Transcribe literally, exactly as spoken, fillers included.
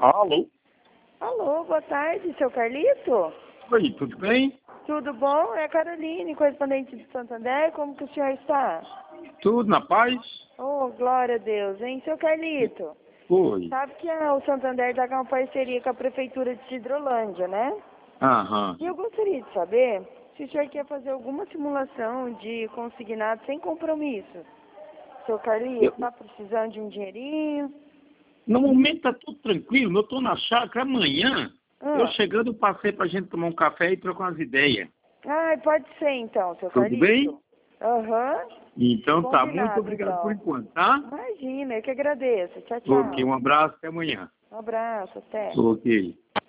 Alô? Alô, boa tarde, seu Carlito? Oi, tudo bem? Tudo bom? É a Caroline, correspondente de Santander. Como que o senhor está? Tudo na paz? Oh, glória a Deus, hein? Seu Carlito, Oi. sabe que a, o Santander está com uma parceria com a Prefeitura de Hidrolândia, né? Aham. E eu gostaria de saber se o senhor quer fazer alguma simulação de consignado sem compromisso. Seu Carlito, Eu, está precisando de um dinheirinho? no momento tá tudo tranquilo, eu tô na chácara amanhã. Eu Ah, chegando, eu passei pra gente tomar um café e trocar umas ideias. ai, pode ser então, seu Tudo bem? Carlito. Aham, Então tá, muito combinado obrigado por então. enquanto, tá? Imagina, eu que agradeço. Tchau, Ok, tchau. um abraço, até amanhã. Um abraço, até. Ok.